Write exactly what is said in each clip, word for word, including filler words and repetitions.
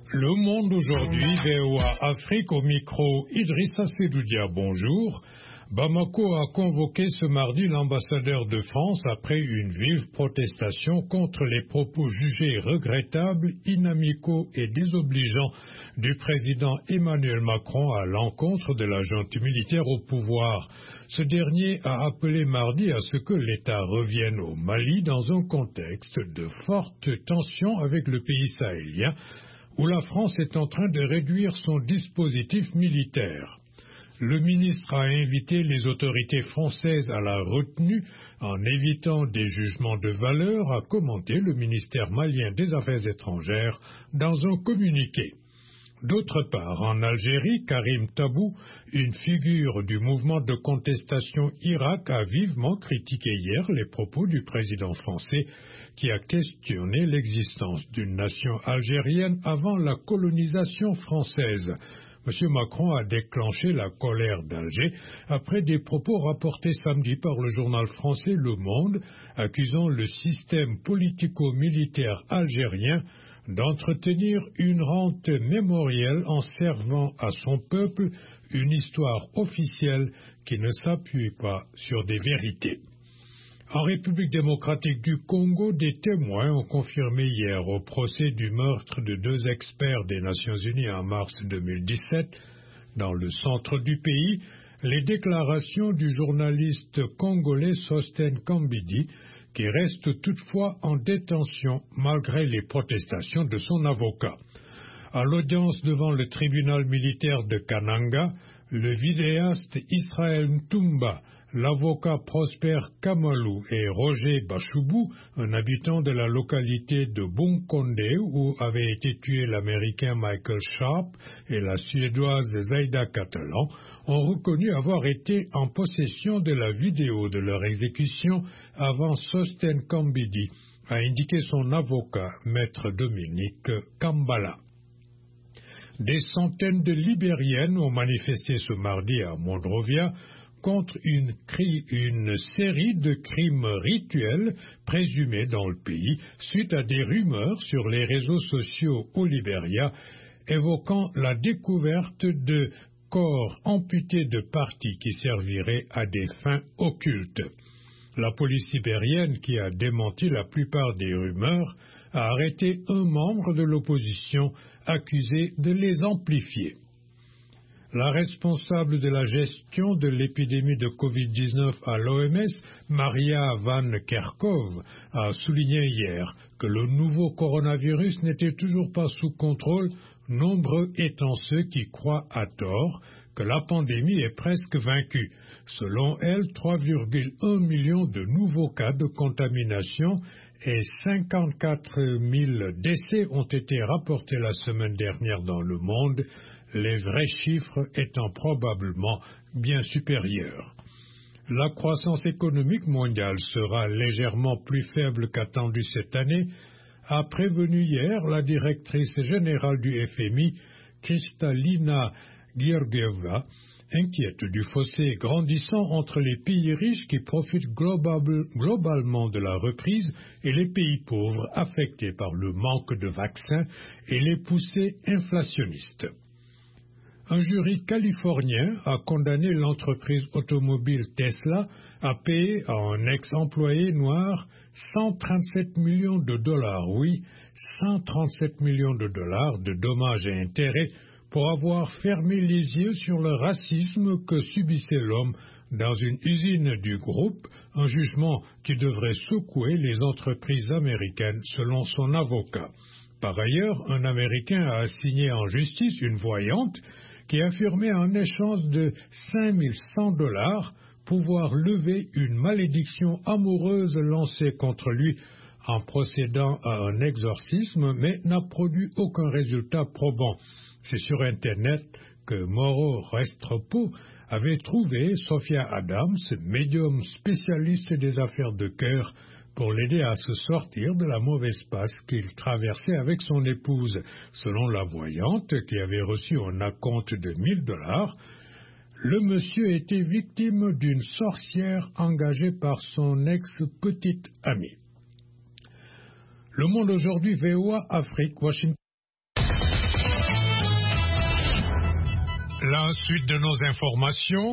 Le Monde aujourd'hui, V O A Afrique au micro, Idrissa Sedoudia, bonjour. Bamako a convoqué ce mardi l'ambassadeur de France après une vive protestation contre les propos jugés regrettables, inamicaux et désobligeants du président Emmanuel Macron à l'encontre de la junte militaire au pouvoir. Ce dernier a appelé mardi à ce que l'État revienne au Mali dans un contexte de forte tension avec le pays sahélien, où la France est en train de réduire son dispositif militaire. Le ministre a invité les autorités françaises à la retenue en évitant des jugements de valeur, a commenté le ministère malien des Affaires étrangères dans un communiqué. D'autre part, en Algérie, Karim Tabou, une figure du mouvement de contestation Irak, a vivement critiqué hier les propos du président français qui a questionné l'existence d'une nation algérienne avant la colonisation française. M. Macron a déclenché la colère d'Alger après des propos rapportés samedi par le journal français Le Monde, accusant le système politico-militaire algérien d'entretenir une rente mémorielle en servant à son peuple une histoire officielle qui ne s'appuie pas sur des vérités. En République démocratique du Congo, des témoins ont confirmé hier au procès du meurtre de deux experts des Nations Unies en mars deux mille dix-sept, dans le centre du pays, les déclarations du journaliste congolais Sostène Kambidi, qui reste toutefois en détention malgré les protestations de son avocat. À l'audience devant le tribunal militaire de Kananga, le vidéaste Israël Ntumba, l'avocat Prosper Kamalou et Roger Bachoubou, un habitant de la localité de Bunkonde où avait été tué l'Américain Michael Sharp et la Suédoise Zaida Catalan, ont reconnu avoir été en possession de la vidéo de leur exécution avant Sostène Kambidi, a indiqué son avocat, maître Dominique Kambala. Des centaines de Libériennes ont manifesté ce mardi à Monrovia contre une, cri, une série de crimes rituels présumés dans le pays suite à des rumeurs sur les réseaux sociaux au Libéria évoquant la découverte de corps amputés de parties qui serviraient à des fins occultes. La police libérienne, qui a démenti la plupart des rumeurs, a arrêté un membre de l'opposition accusé de les amplifier. La responsable de la gestion de l'épidémie de covid dix-neuf à l'O M S, Maria Van Kerkhove, a souligné hier que le nouveau coronavirus n'était toujours pas sous contrôle, nombreux étant ceux qui croient à tort que la pandémie est presque vaincue. Selon elle, trois virgule un millions de nouveaux cas de contamination et cinquante-quatre mille décès ont été rapportés la semaine dernière dans le monde, les vrais chiffres étant probablement bien supérieurs. La croissance économique mondiale sera légèrement plus faible qu'attendue cette année, a prévenu hier la directrice générale du F M I, Kristalina Georgieva, inquiète du fossé grandissant entre les pays riches qui profitent global, globalement de la reprise et les pays pauvres affectés par le manque de vaccins et les poussées inflationnistes. Un jury californien a condamné l'entreprise automobile Tesla à payer à un ex-employé noir cent trente-sept millions de dollars, oui, cent trente-sept millions de dollars de dommages et intérêts pour avoir fermé les yeux sur le racisme que subissait l'homme dans une usine du groupe, un jugement qui devrait secouer les entreprises américaines selon son avocat. Par ailleurs, un Américain a assigné en justice une voyante qui affirmait en échange de cinq mille cent dollars pouvoir lever une malédiction amoureuse lancée contre lui en procédant à un exorcisme, mais n'a produit aucun résultat probant. C'est sur Internet que Mauro Restrepo avait trouvé Sophia Adams, médium spécialiste des affaires de cœur, pour l'aider à se sortir de la mauvaise passe qu'il traversait avec son épouse. Selon la voyante, qui avait reçu un acompte de mille dollars, le monsieur était victime d'une sorcière engagée par son ex-petite amie. Le Monde aujourd'hui, V O A Afrique, Washington. La suite de nos informations.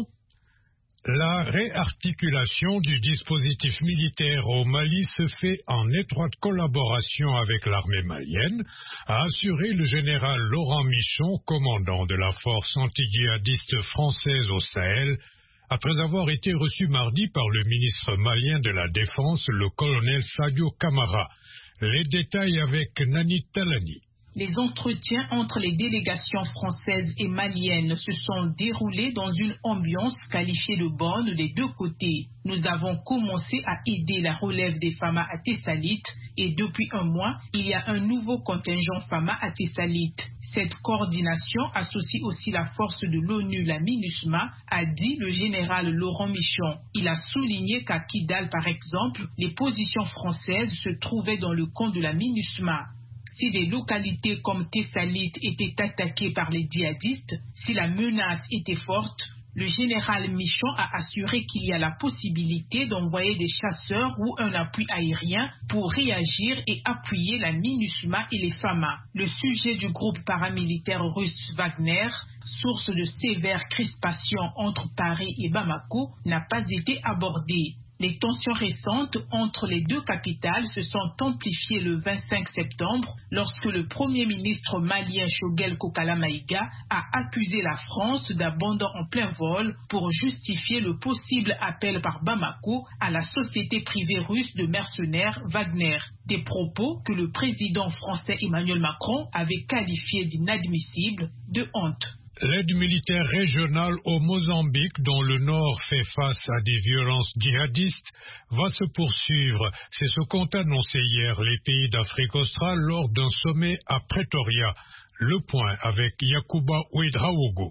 La réarticulation du dispositif militaire au Mali se fait en étroite collaboration avec l'armée malienne, a assuré le général Laurent Michon, commandant de la force anti-djihadiste française au Sahel, après avoir été reçu mardi par le ministre malien de la Défense, le colonel Sadio Camara. Les détails avec Nani Talani. Les entretiens entre les délégations françaises et maliennes se sont déroulés dans une ambiance qualifiée de bonne des deux côtés. Nous avons commencé à aider la relève des Fama à Tessalit et depuis un mois, il y a un nouveau contingent Fama à Tessalit. Cette coordination associe aussi la force de l'ONU, la MINUSMA, a dit le général Laurent Michon. Il a souligné qu'à Kidal, par exemple, les positions françaises se trouvaient dans le camp de la MINUSMA. Si des localités comme Tessalit étaient attaquées par les djihadistes, si la menace était forte, le général Michon a assuré qu'il y a la possibilité d'envoyer des chasseurs ou un appui aérien pour réagir et appuyer la MINUSMA et les Fama. Le sujet du groupe paramilitaire russe Wagner, source de sévères crispations entre Paris et Bamako, n'a pas été abordé. Les tensions récentes entre les deux capitales se sont amplifiées le vingt-cinq septembre lorsque le premier ministre malien Choguel Kokala Maïga a accusé la France d'abandon en plein vol pour justifier le possible appel par Bamako à la société privée russe de mercenaires Wagner. Des propos que le président français Emmanuel Macron avait qualifiés d'inadmissibles, de honte. L'aide militaire régionale au Mozambique, dont le Nord fait face à des violences djihadistes, va se poursuivre. C'est ce qu'ont annoncé hier les pays d'Afrique australe lors d'un sommet à Pretoria. Le point avec Yacouba Ouedraogo.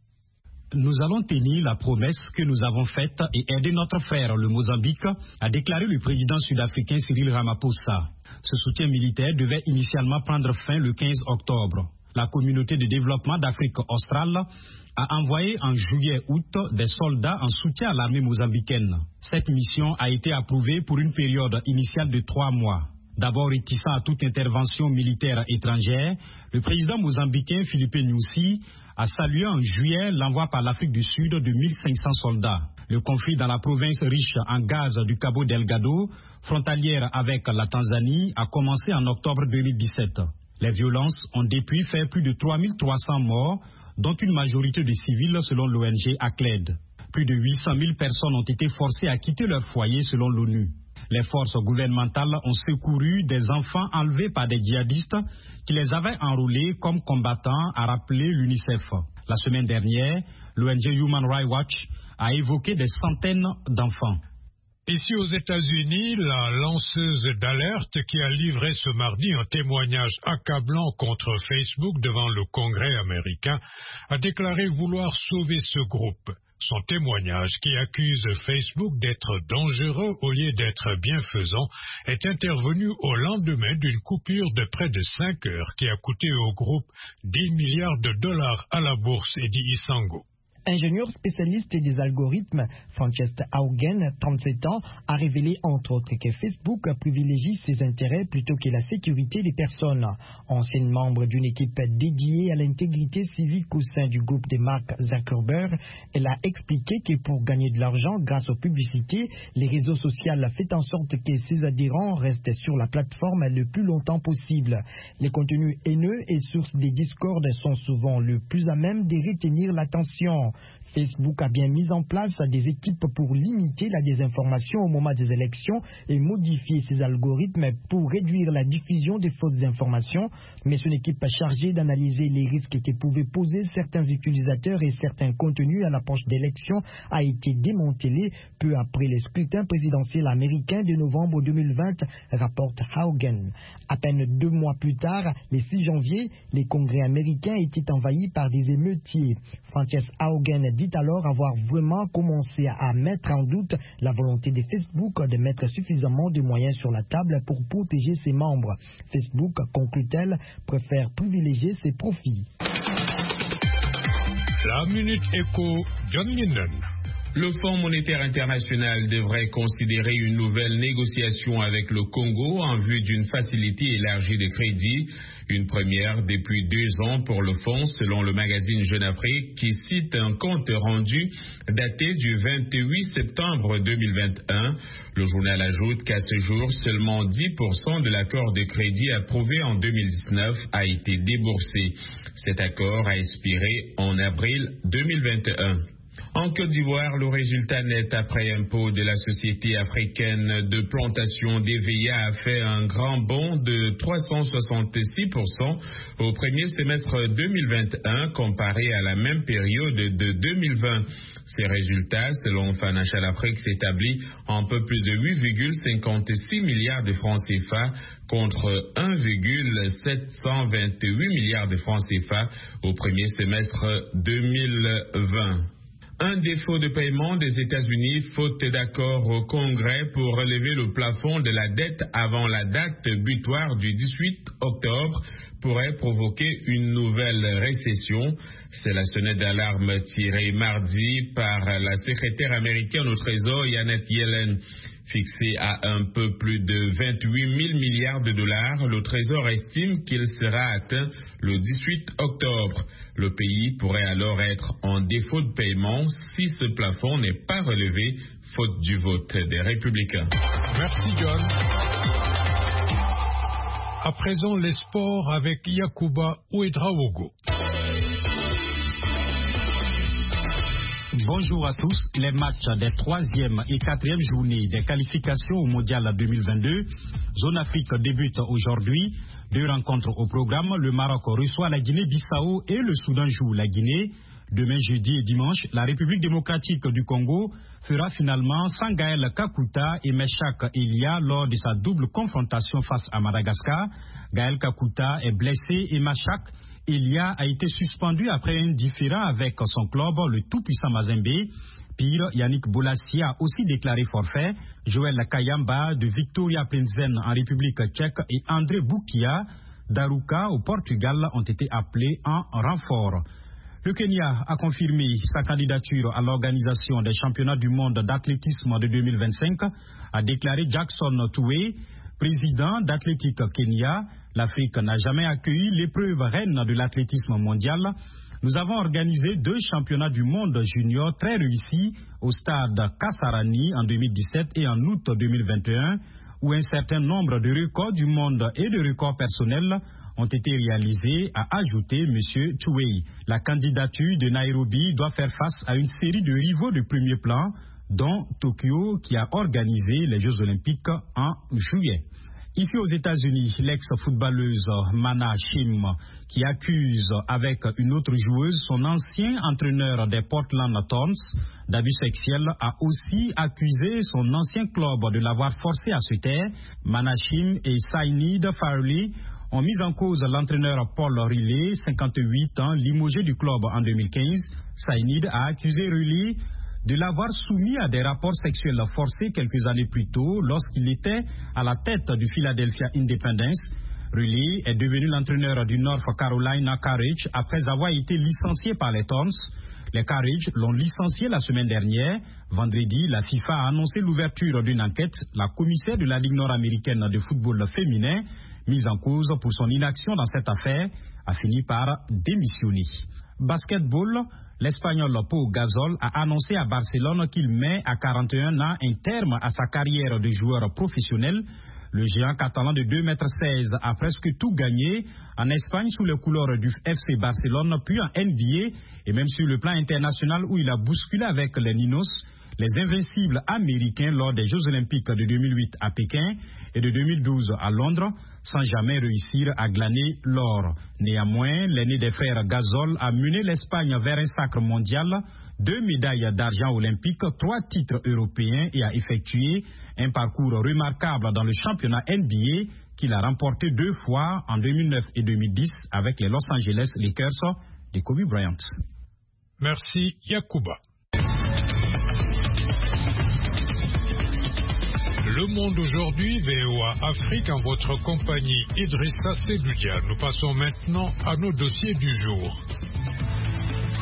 Nous allons tenir la promesse que nous avons faite et aider notre frère, le Mozambique, a déclaré le président sud-africain Cyril Ramaphosa. Ce soutien militaire devait initialement prendre fin le quinze octobre. La communauté de développement d'Afrique australe a envoyé en juillet-août des soldats en soutien à l'armée mozambicaine. Cette mission a été approuvée pour une période initiale de trois mois. D'abord réticent à toute intervention militaire étrangère, le président mozambicain Filipe Nyusi a salué en juillet l'envoi par l'Afrique du Sud de mille cinq cents soldats. Le conflit dans la province riche en gaz du Cabo Delgado, frontalière avec la Tanzanie, a commencé en octobre deux mille dix-sept. Les violences ont depuis fait plus de trois mille trois cents morts, dont une majorité de civils selon l'O N G ACLED. Plus de huit cent mille personnes ont été forcées à quitter leur foyer selon l'ONU. Les forces gouvernementales ont secouru des enfants enlevés par des djihadistes qui les avaient enrôlés comme combattants, a rappelé l'UNICEF. La semaine dernière, l'O N G Human Rights Watch a évoqué des centaines d'enfants. Ici aux États-Unis, la lanceuse d'alerte qui a livré ce mardi un témoignage accablant contre Facebook devant le Congrès américain a déclaré vouloir sauver ce groupe. Son témoignage, qui accuse Facebook d'être dangereux au lieu d'être bienfaisant, est intervenu au lendemain d'une coupure de près de cinq heures qui a coûté au groupe dix milliards de dollars à la bourse, et dit Isango. Ingénieur spécialiste des algorithmes, Francesca Haugen, trente-sept ans, a révélé entre autres que Facebook privilégie ses intérêts plutôt que la sécurité des personnes. Ancienne membre d'une équipe dédiée à l'intégrité civique au sein du groupe de Mark Zuckerberg, elle a expliqué que pour gagner de l'argent grâce aux publicités, les réseaux sociaux font en sorte que ses adhérents restent sur la plateforme le plus longtemps possible. Les contenus haineux et sources des discordes sont souvent le plus à même de retenir l'attention. Facebook a bien mis en place des équipes pour limiter la désinformation au moment des élections et modifier ses algorithmes pour réduire la diffusion des fausses informations, mais son équipe chargée d'analyser les risques que pouvaient poser certains utilisateurs et certains contenus à l'approche d'élections a été démantelée peu après le scrutin présidentiel américain de novembre deux mille vingt, rapporte Haugen. À peine deux mois plus tard, le six janvier, les congrès américains étaient envahis par des émeutiers. Frances Haugen dit alors avoir vraiment commencé à mettre en doute la volonté de Facebook de mettre suffisamment de moyens sur la table pour protéger ses membres. Facebook, conclut-elle, préfère privilégier ses profits. La Minute Éco, John Lennon. Le Fonds monétaire international devrait considérer une nouvelle négociation avec le Congo en vue d'une facilité élargie de crédit. Une première depuis deux ans pour le fonds, selon le magazine Jeune Afrique, qui cite un compte rendu daté du vingt-huit septembre deux mille vingt et un. Le journal ajoute qu'à ce jour, seulement dix pour cent de l'accord de crédit approuvé en deux mille dix-neuf a été déboursé. Cet accord a expiré en avril deux mille vingt et un. En Côte d'Ivoire, le résultat net après impôt de la Société africaine de plantation d'E V I A a fait un grand bond de trois cent soixante-six pour cent au premier semestre deux mille vingt et un comparé à la même période de deux mille vingt. Ces résultats, selon Financial Afrique, s'établissent en un peu plus de huit virgule cinquante-six milliards de francs C F A contre un virgule sept cent vingt-huit milliards de francs C F A au premier semestre deux mille vingt. Un défaut de paiement des États-Unis, faute d'accord au Congrès pour relever le plafond de la dette avant la date butoir du dix-huit octobre, pourrait provoquer une nouvelle récession. C'est la sonnette d'alarme tirée mardi par la secrétaire américaine au Trésor, Janet Yellen. Fixé à un peu plus de vingt-huit mille milliards de dollars, le Trésor estime qu'il sera atteint le dix-huit octobre. Le pays pourrait alors être en défaut de paiement si ce plafond n'est pas relevé, faute du vote des Républicains. Merci John. À présent, les sports avec Yacouba Ouedraogo. Bonjour à tous. Les matchs des troisième et quatrième journées des qualifications au Mondial deux mille vingt-deux. Zone Afrique débute aujourd'hui. Deux rencontres au programme. Le Maroc reçoit la Guinée-Bissau et le Soudan joue la Guinée. Demain jeudi et dimanche, la République démocratique du Congo fera finalement sans Gaël Kakuta et Meshak Elia lors de sa double confrontation face à Madagascar. Gaël Kakuta est blessé et Meshak Elia a été suspendu après un différend avec son club, le tout-puissant Mazembe. Pire, Yannick Bolasie a aussi déclaré forfait. Joël Kayamba de Victoria Plzen en République tchèque et André Boukia d'Aruca au Portugal ont été appelés en renfort. Le Kenya a confirmé sa candidature à l'organisation des championnats du monde d'athlétisme de deux mille vingt-cinq, a déclaré Jackson Tuwei, président d'Athlétique Kenya. L'Afrique n'a jamais accueilli l'épreuve reine de l'athlétisme mondial. Nous avons organisé deux championnats du monde junior très réussis au stade Kasarani en deux mille dix-sept et en août deux mille vingt et un, où un certain nombre de records du monde et de records personnels ont été réalisés, a ajouté M. Tuwei. La candidature de Nairobi doit faire face à une série de rivaux de premier plan, dont Tokyo qui a organisé les Jeux Olympiques en juillet. Ici aux États-Unis, l'ex-footballeuse Mana Shim, qui accuse avec une autre joueuse son ancien entraîneur des Portland Thorns d'abus sexuels, a aussi accusé son ancien club de l'avoir forcé à se taire. Mana Shim et Sainid Farley ont mis en cause l'entraîneur Paul Riley, cinquante-huit ans, limogé du club en deux mille quinze. Sainid a accusé Riley de l'avoir soumis à des rapports sexuels forcés quelques années plus tôt lorsqu'il était à la tête du Philadelphia Independence. Riley est devenu l'entraîneur du North Carolina Courage après avoir été licencié par les Thorns. Les Courage l'ont licencié la semaine dernière. Vendredi, la FIFA a annoncé l'ouverture d'une enquête. La commissaire de la Ligue nord-américaine de football féminin, mise en cause pour son inaction dans cette affaire, a fini par démissionner. Basketball, l'Espagnol Pau Gasol a annoncé à Barcelone qu'il met à quarante et un ans un terme à sa carrière de joueur professionnel. Le géant catalan de deux mètres seize a presque tout gagné en Espagne sous les couleurs du F C Barcelone, puis en N B A et même sur le plan international où il a bousculé avec les Ninos, les invincibles américains lors des Jeux Olympiques de deux mille huit à Pékin et de deux mille douze à Londres, sans jamais réussir à glaner l'or. Néanmoins, l'aîné des frères Gasol a mené l'Espagne vers un sacre mondial, deux médailles d'argent olympique, trois titres européens et a effectué un parcours remarquable dans le championnat N B A qu'il a remporté deux fois en deux mille neuf et deux mille dix avec les Los Angeles Lakers de Kobe Bryant. Merci Yacouba. Le Monde aujourd'hui, V O A Afrique, en votre compagnie Idrissa Sedoudia. Nous passons maintenant à nos dossiers du jour.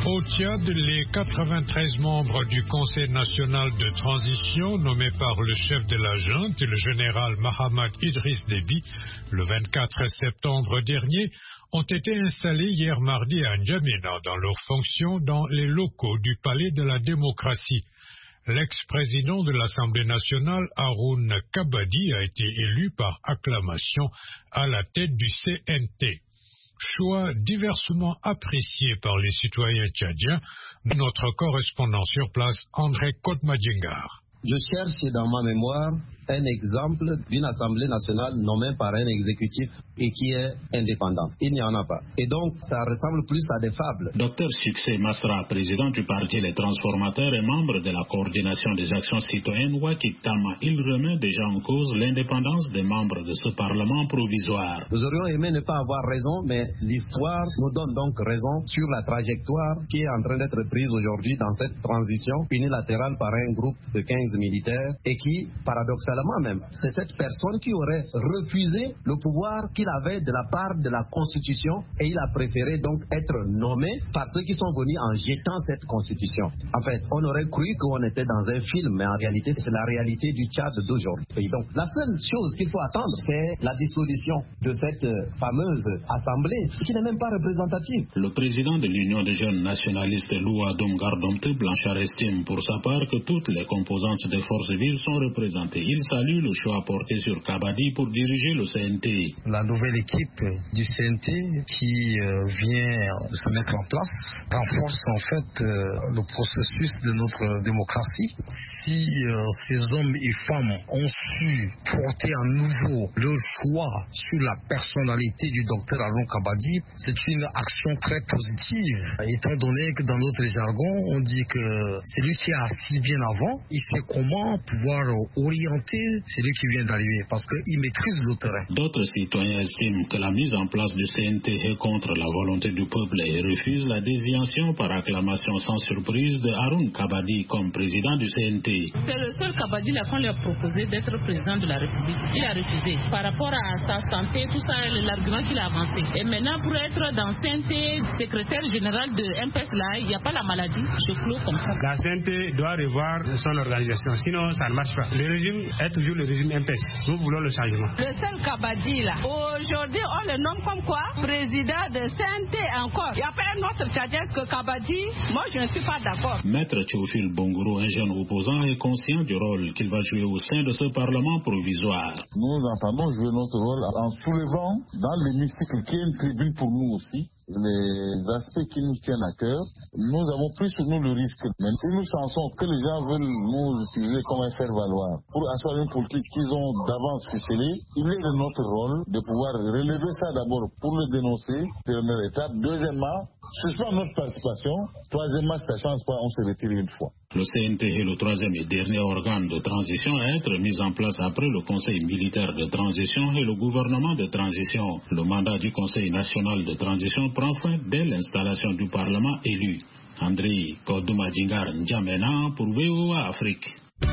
Au Tchad, les quatre-vingt-treize membres du Conseil national de transition nommés par le chef de la junte, le général Mahamad Idriss Déby, le vingt-quatre septembre dernier, ont été installés hier mardi à N'Djamena dans leurs fonctions dans les locaux du Palais de la démocratie. L'ex-président de l'Assemblée nationale, Haroun Kabadi, a été élu par acclamation à la tête du C N T. Choix diversement apprécié par les citoyens tchadiens, notre correspondant sur place, André Kotmadjengar. Je cherche dans ma mémoire un exemple d'une Assemblée nationale nommée par un exécutif et qui est indépendant. Il n'y en a pas. Et donc, ça ressemble plus à des fables. Docteur Succès Masra, président du parti Les Transformateurs et membre de la coordination des actions citoyennes Wakitama, il remet déjà en cause l'indépendance des membres de ce Parlement provisoire. Nous aurions aimé ne pas avoir raison, mais l'histoire nous donne donc raison sur la trajectoire qui est en train d'être prise aujourd'hui dans cette transition unilatérale par un groupe de quinze militaires et qui, paradoxalement même, c'est cette personne qui aurait refusé le pouvoir qu'il avait de la part de la Constitution et il a préféré donc être nommé par ceux qui sont venus en jetant cette Constitution. En fait, on aurait cru qu'on était dans un film, mais en réalité, c'est la réalité du Tchad d'aujourd'hui. Donc, la seule chose qu'il faut attendre, c'est la dissolution de cette fameuse assemblée qui n'est même pas représentative. Le président de l'Union des jeunes nationalistes, Louadoum Gardomte Blanchard, estime pour sa part que toutes les composantes des forces vives sont représentées. Il salue le choix porté sur Kabadi pour diriger le C N T. La nouvelle équipe du C N T qui euh, vient de se mettre en place renforce en fait euh, le processus de notre démocratie. Si euh, ces hommes et femmes ont su porter à nouveau leur choix sur la personnalité du docteur Haroun Kabadi, c'est une action très positive. Étant donné que dans notre jargon, on dit que c'est lui qui a assis bien avant, il sait comment pouvoir orienter celui qui vient d'arriver parce qu'il maîtrise le terrain. D'autres citoyens estiment que la mise en place du C N T est contre la volonté du peuple et refusent la désignation par acclamation sans surprise de Haroun Kabadi comme président du C N T. C'est le seul Kabadi là qu'on lui a proposé d'être président de la République. Il a refusé. Par rapport à sa santé, tout ça, l'argument qu'il a avancé. Et maintenant, pour être dans C N T, secrétaire général de M P S là, il n'y a pas la maladie. Je clôt comme ça. La C N T doit revoir son organisation, sinon ça ne marche pas. Le régime est toujours le régime M P S. Nous voulons le changement. Le seul Kabadi là, aujourd'hui on le nomme comme quoi président de C N T encore. Il n'y a pas un autre Tchadien que Kabadi. Moi je ne suis pas d'accord. Maître Théophile Bongoro, un jeune opposant, est conscient du rôle qu'il va jouer au sein de ce Parlement provisoire. Nous entendons jouer notre rôle en soulevant dans l'hémicycle qui est une tribune pour nous aussi les aspects qui nous tiennent à cœur. Nous avons pris sur nous le risque. Même si nous pensons que les gens veulent nous utiliser comme un faire-valoir pour assurer une politique qu'ils ont d'avance ficelée, il est de notre rôle de pouvoir relever ça d'abord pour le dénoncer, première étape. Deuxièmement, suspendre notre participation. Troisièmement, si ça ne change pas, on se retire une fois. Le C N T est le troisième et dernier organe de transition à être mis en place après le Conseil militaire de transition et le gouvernement de transition. Le mandat du Conseil national de transition prend fin dès l'installation du Parlement élu. André Kodoumadjingar N'Djamena pour V O A Afrique.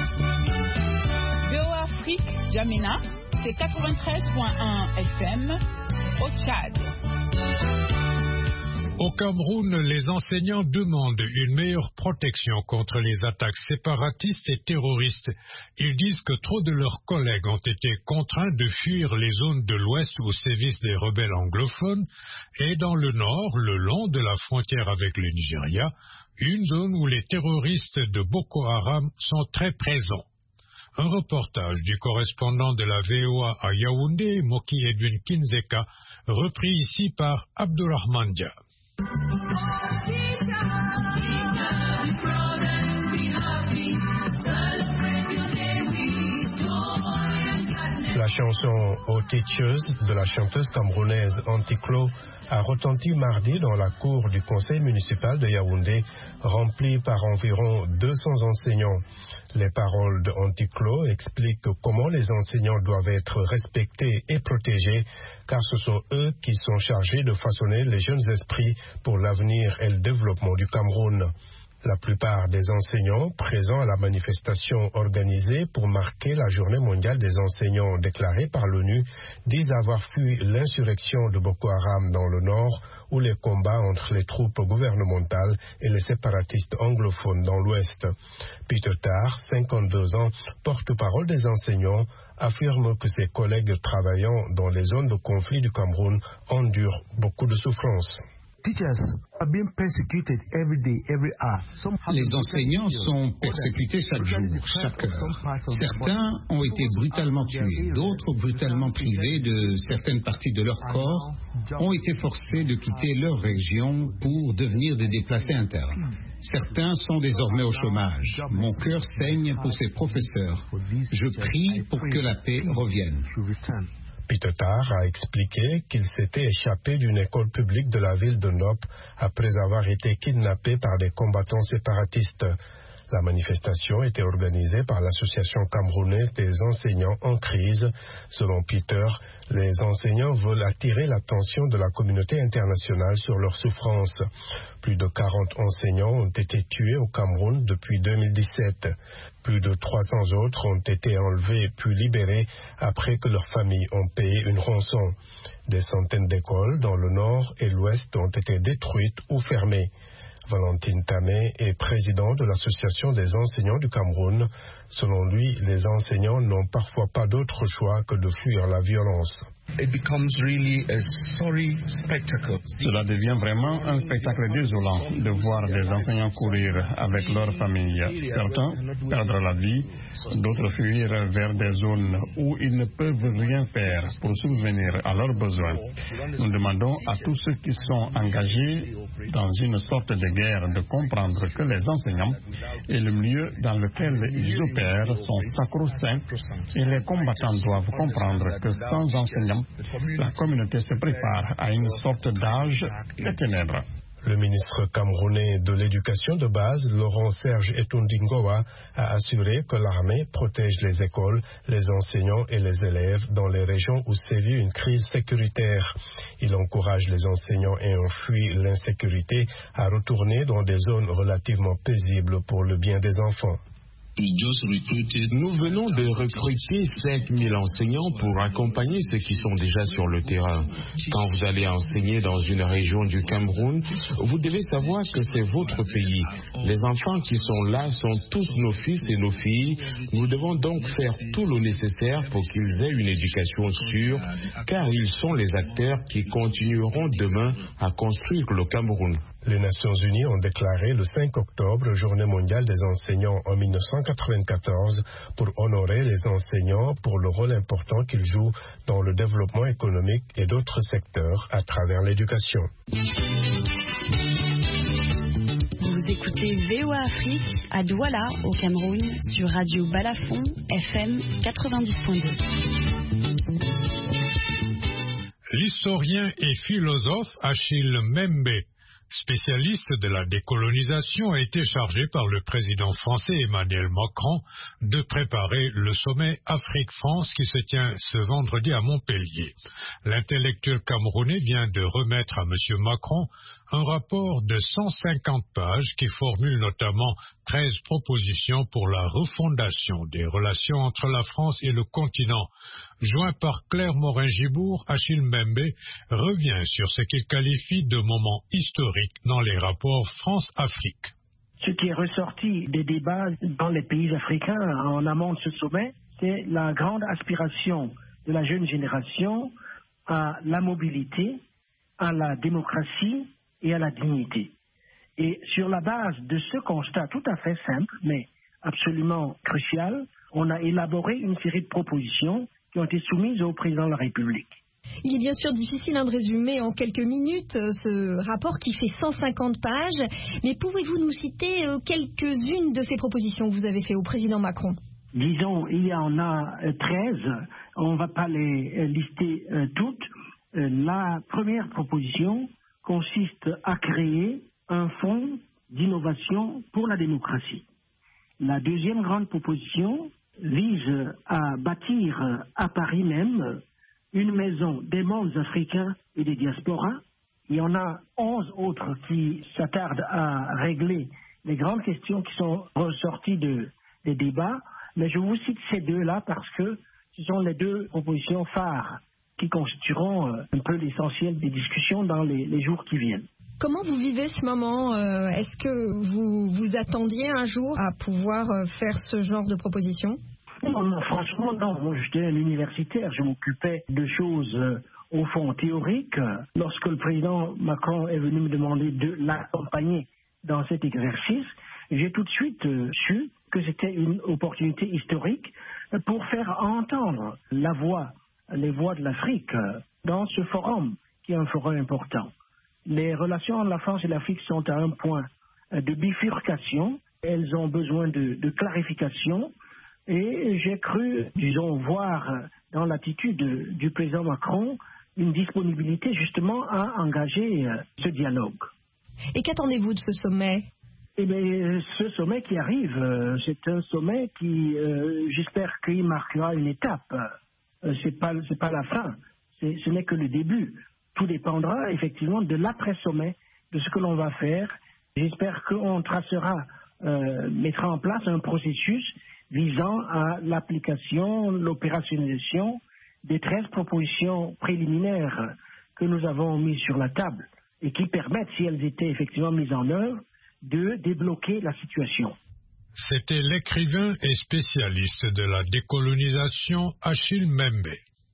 V O A Afrique, N'Djamena, c'est quatre-vingt-treize point un F M au Tchad. Au Cameroun, les enseignants demandent une meilleure protection contre les attaques séparatistes et terroristes. Ils disent que trop de leurs collègues ont été contraints de fuir les zones de l'Ouest où sévissent des rebelles anglophones et dans le Nord, le long de la frontière avec le Nigeria, une zone où les terroristes de Boko Haram sont très présents. Un reportage du correspondant de la V O A à Yaoundé, Moki Edwin Kinzeka, repris ici par Abdurrahman Dia. La chanson Aux Tétieuses de la chanteuse camerounaise Anticlo a retenti mardi dans la cour du conseil municipal de Yaoundé, remplie par environ deux cents enseignants. Les paroles de Anticlo expliquent comment les enseignants doivent être respectés et protégés, car ce sont eux qui sont chargés de façonner les jeunes esprits pour l'avenir et le développement du Cameroun. La plupart des enseignants présents à la manifestation organisée pour marquer la journée mondiale des enseignants déclarée par l'ONU disent avoir fui l'insurrection de Boko Haram dans le nord ou les combats entre les troupes gouvernementales et les séparatistes anglophones dans l'ouest. Peter Tarr, cinquante-deux ans, porte-parole des enseignants, affirme que ses collègues travaillant dans les zones de conflit du Cameroun endurent beaucoup de souffrances. Les enseignants sont persécutés chaque jour, chaque heure. Certains ont été brutalement tués, d'autres brutalement privés de certaines parties de leur corps, ont été forcés de quitter leur région pour devenir des déplacés internes. Certains sont désormais au chômage. Mon cœur saigne pour ces professeurs. Je prie pour que la paix revienne. Peter Tarr a expliqué qu'il s'était échappé d'une école publique de la ville de Nop après avoir été kidnappé par des combattants séparatistes. La manifestation était organisée par l'Association camerounaise des enseignants en crise. Selon Peter, les enseignants veulent attirer l'attention de la communauté internationale sur leurs souffrances. Plus de quarante enseignants ont été tués au Cameroun depuis deux mille dix-sept. Plus de trois cents autres ont été enlevés puis libérés après que leurs familles ont payé une rançon. Des centaines d'écoles dans le nord et l'ouest ont été détruites ou fermées. Valentine Tamé est président de l'Association des enseignants du Cameroun. Selon lui, les enseignants n'ont parfois pas d'autre choix que de fuir la violence. It becomes really a sorry spectacle. Cela devient vraiment un spectacle désolant de voir des enseignants courir avec leurs familles. Certains perdre la vie, d'autres fuir vers des zones où ils ne peuvent rien faire pour subvenir à leurs besoins. Nous demandons à tous ceux qui sont engagés dans une sorte de guerre de comprendre que les enseignants et le milieu dans lequel ils opèrent sont sacro-saints et les combattants doivent comprendre que sans enseignants, la communauté se prépare à une sorte d'âge des ténèbres. Le ministre camerounais de l'éducation de base, Laurent Serge Etundingoa, a assuré que l'armée protège les écoles, les enseignants et les élèves dans les régions où sévit une crise sécuritaire. Il encourage les enseignants ayant fui l'insécurité à retourner dans des zones relativement paisibles pour le bien des enfants. Nous venons de recruter cinq mille enseignants pour accompagner ceux qui sont déjà sur le terrain. Quand vous allez enseigner dans une région du Cameroun, vous devez savoir que c'est votre pays. Les enfants qui sont là sont tous nos fils et nos filles. Nous devons donc faire tout le nécessaire pour qu'ils aient une éducation sûre, car ils sont les acteurs qui continueront demain à construire le Cameroun. Les Nations Unies ont déclaré le cinq octobre Journée mondiale des enseignants en mille neuf cent quatre-vingt-quatorze pour honorer les enseignants pour le rôle important qu'ils jouent dans le développement économique et d'autres secteurs à travers l'éducation. Vous écoutez V O A Afrique à Douala, au Cameroun, sur Radio Balafon, F M quatre-vingt-dix point deux. L'historien et philosophe Achille Mbembe, spécialiste de la décolonisation, a été chargé par le président français Emmanuel Macron de préparer le sommet Afrique-France qui se tient ce vendredi à Montpellier. L'intellectuel camerounais vient de remettre à M. Macron un rapport de cent cinquante pages qui formule notamment treize propositions pour la refondation des relations entre la France et le continent. Joint par Claire Morin-Gibourg, Achille Mbembe revient sur ce qu'il qualifie de moment historique dans les rapports France-Afrique. Ce qui est ressorti des débats dans les pays africains en amont de ce sommet, c'est la grande aspiration de la jeune génération à la mobilité, à la démocratie et à la dignité. Et sur la base de ce constat tout à fait simple, mais absolument crucial, on a élaboré une série de propositions qui ont été soumises au président de la République. Il est bien sûr difficile hein, de résumer en quelques minutes euh, ce rapport qui fait cent cinquante pages, mais pouvez-vous nous citer euh, quelques-unes de ces propositions que vous avez faites au président Macron ? Disons, il y en a euh, treize, on ne va pas les euh, lister euh, toutes. Euh, la première proposition consiste à créer un fonds d'innovation pour la démocratie. La deuxième grande proposition vise à bâtir à Paris même une maison des mondes africains et des diasporas. Il y en a onze autres qui s'attardent à régler les grandes questions qui sont ressorties de, des débats, mais je vous cite ces deux-là parce que ce sont les deux propositions phares qui constitueront euh, un peu l'essentiel des discussions dans les, les jours qui viennent. Comment vous vivez ce moment? euh, Est-ce que vous vous attendiez un jour à pouvoir euh, faire ce genre de proposition? Non, non, franchement, non. Moi, j'étais un universitaire. Je m'occupais de choses, euh, au fond, théoriques. Lorsque le président Macron est venu me demander de l'accompagner dans cet exercice, j'ai tout de suite euh, su que c'était une opportunité historique pour faire entendre la voix, les voix de l'Afrique euh, dans ce forum, qui est un forum important. Les relations entre la France et l'Afrique sont à un point de bifurcation. Elles ont besoin de, de clarification. Et j'ai cru, disons, voir dans l'attitude du président Macron une disponibilité justement à engager ce dialogue. Et qu'attendez-vous de ce sommet? Eh bien, ce sommet qui arrive, c'est un sommet qui, euh, j'espère qu'il marquera une étape. C'est pas, c'est pas la fin. C'est, ce n'est que le début. Tout dépendra effectivement de l'après-sommet, de ce que l'on va faire. J'espère qu'on tracera, euh, mettra en place un processus visant à l'application, l'opérationnalisation des treize propositions préliminaires que nous avons mises sur la table et qui permettent, si elles étaient effectivement mises en œuvre, de débloquer la situation. C'était l'écrivain et spécialiste de la décolonisation Achille Mbembe.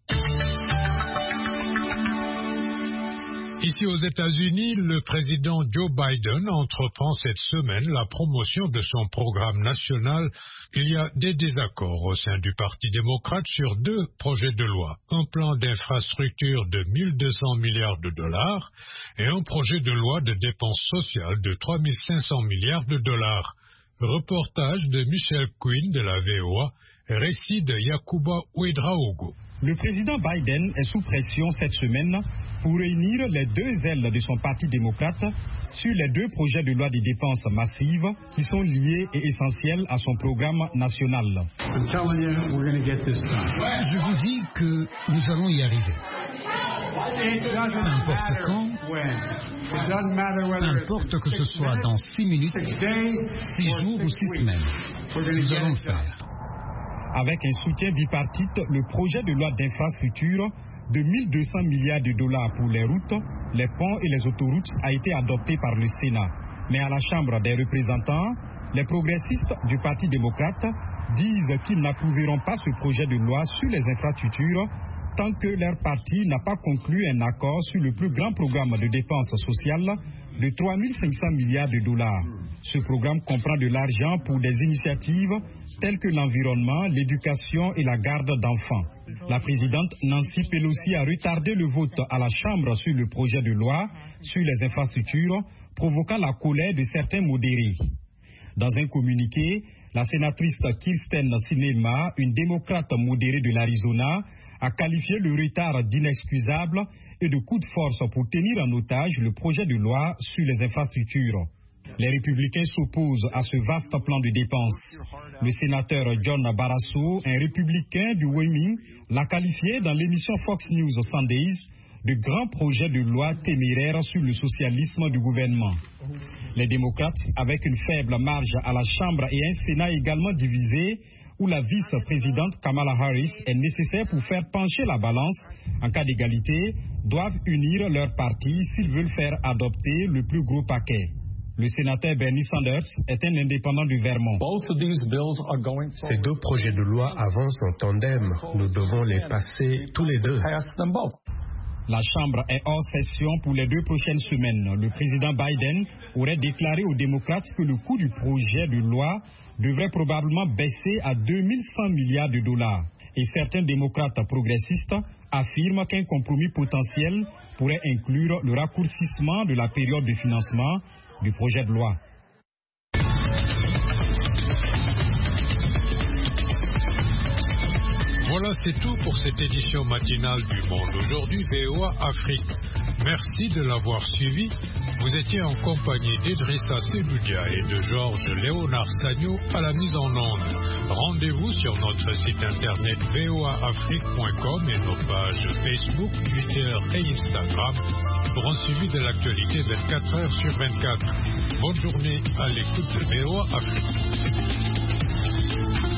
Ici aux États-Unis, le président Joe Biden entreprend cette semaine la promotion de son programme national. Il y a des désaccords au sein du Parti démocrate sur deux projets de loi. Un plan d'infrastructure de mille deux cents milliards de dollars et un projet de loi de dépenses sociales de trois mille cinq cents milliards de dollars. Reportage de Michel Quinn de la V O A, récit de Yacouba Ouedraogo. Le président Biden est sous pression cette semaine pour réunir les deux ailes de son parti démocrate sur les deux projets de loi de dépenses massives qui sont liés et essentiels à son programme national. Je vous dis que nous allons y arriver. Peu importe quand, peu importe que ce soit dans six minutes, six jours ou six semaines, nous allons le faire. Avec un soutien bipartite, le projet de loi d'infrastructure de mille deux cents milliards de dollars pour les routes, les ponts et les autoroutes a été adopté par le Sénat. Mais à la Chambre des représentants, les progressistes du Parti démocrate disent qu'ils n'approuveront pas ce projet de loi sur les infrastructures tant que leur parti n'a pas conclu un accord sur le plus grand programme de dépenses sociales de trois mille cinq cents milliards de dollars. Ce programme comprend de l'argent pour des initiatives telles que l'environnement, l'éducation et la garde d'enfants. La présidente Nancy Pelosi a retardé le vote à la Chambre sur le projet de loi sur les infrastructures, provoquant la colère de certains modérés. Dans un communiqué, la sénatrice Kirsten Sinema, une démocrate modérée de l'Arizona, a qualifié le retard d'inexcusable et de coup de force pour tenir en otage le projet de loi sur les infrastructures. Les républicains s'opposent à ce vaste plan de dépenses. Le sénateur John Barrasso, un républicain du Wyoming, l'a qualifié dans l'émission Fox News Sundays de grand projet de loi téméraire sur le socialisme du gouvernement. Les démocrates, avec une faible marge à la Chambre et un Sénat également divisé, où la vice-présidente Kamala Harris est nécessaire pour faire pencher la balance en cas d'égalité, doivent unir leur parti s'ils veulent faire adopter le plus gros paquet. Le sénateur Bernie Sanders est un indépendant du Vermont. Ces deux projets de loi avancent en tandem. Nous devons les passer tous les deux. La Chambre est hors session pour les deux prochaines semaines. Le président Biden aurait déclaré aux démocrates que le coût du projet de loi devrait probablement baisser à deux mille cent milliards de dollars. Et certains démocrates progressistes affirment qu'un compromis potentiel pourrait inclure le raccourcissement de la période de financement du projet de loi. Voilà, c'est tout pour cette édition matinale du Monde Aujourd'hui V O A Afrique. Merci de l'avoir suivi. Vous étiez en compagnie d'Idrissa Sedoudia et de Georges Léonard Sagno à la mise en onde. Rendez-vous sur notre site internet v o a afrique point com et nos pages Facebook, Twitter et Instagram pour un suivi de l'actualité vingt-quatre heures sur vingt-quatre. Bonne journée à l'écoute de V O A Afrique.